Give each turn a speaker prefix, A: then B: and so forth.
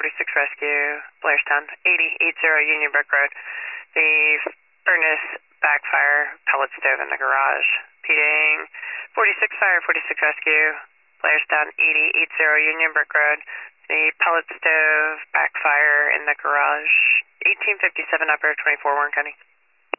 A: 46 Rescue, Blairstown, 8080 Union Brook Road. The furnace backfire, pellet stove in the garage. Repeating, 46 Fire, 46 Rescue, Blairstown, 8080 Union Brook Road. The pellet stove backfire in the garage, 1857 Upper, 24 Warren County.